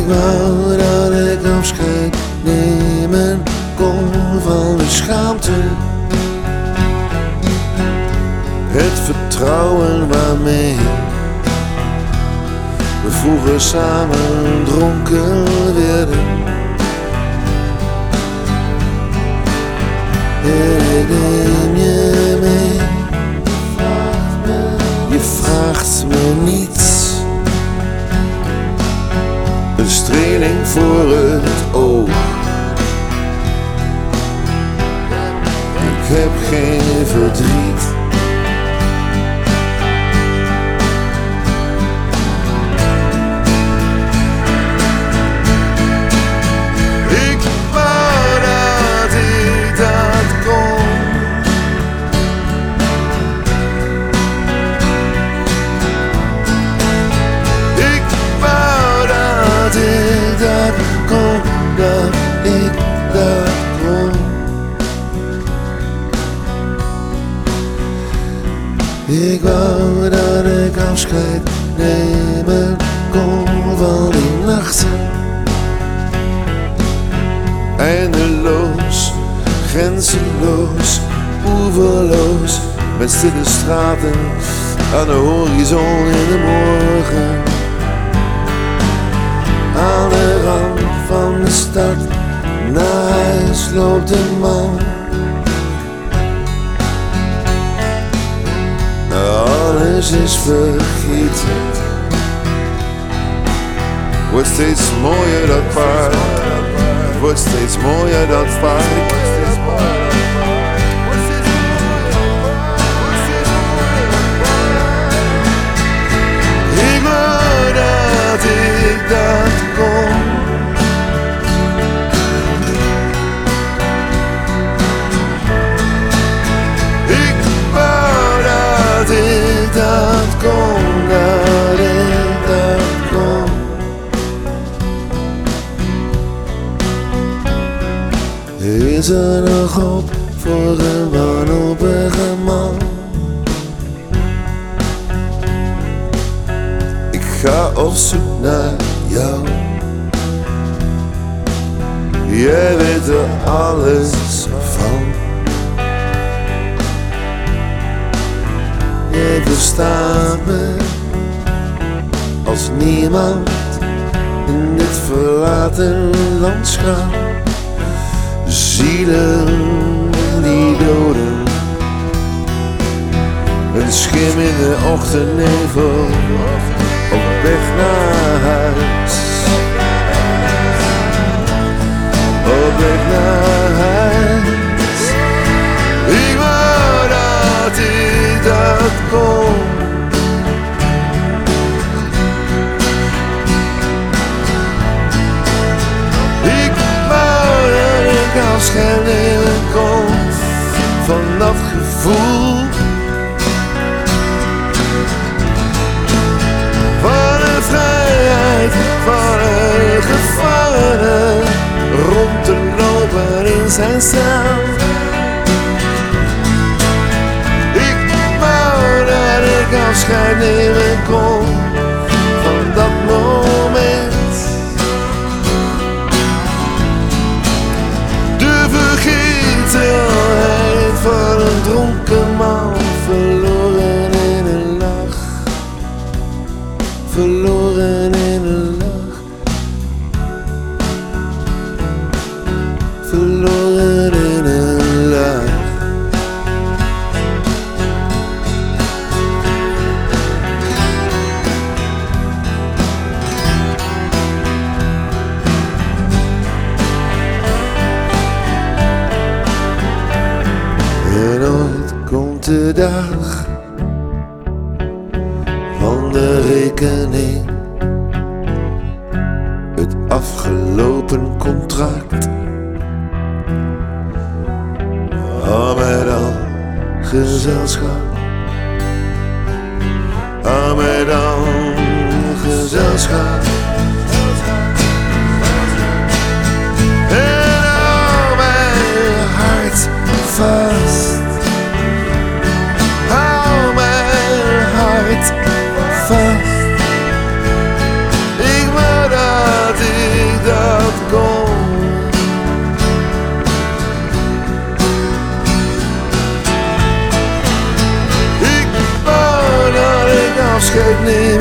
Ik wou dat ik afscheid nemen kon van de schaamte. Het vertrouwen waarmee we vroeger samen dronken werden. En ik neem je mee. Je vraagt me niets. Een streling voor het oog. Ik heb geen verdriet. Ik wou dat ik dat kon. Ik wou dat ik dat kon, dat ik dat kon. Ik wou dat ik afscheid nemen kon van die nachten. Eindeloos, grenzeloos, oeverloos, met stille straten aan de horizon in de morgen. Aan de rand van de stad, naar huis loopt een man. Alles is vergeten. Wordt steeds mooier dat paard. Wordt steeds mooier dat paard. Ik wou dat ik dat kon. Ik wou dat ik dat kon, dat ik dat kon. Is er nog hoop voor een wanhopige man? Ik ga op zoek naar jou. Jij weet er alles van. Jij verstaat me als niemand in dit verlaten landschap. Zielen die doden, een schim in de ochtendnevel, op weg naar huis. Op weg naar huis. Ik wou dat ik dat kon. Afscheid nemen kon van dat gevoel. Van de vrijheid van een gevangene, rond te lopen in zijn cel. Ik wou dat ik afscheid nemen kon van dat moment. Vergetelheid van een dronken man, verloren in een lach. Verloren in een lach. Verloren in een lach. En ooit komt de dag van de rekening, het afgelopen contract. Al met al gezelschap, al met al gezelschap. En hou mijn hart vast. Hou mijn hart vast. Ik wou dat ik niet.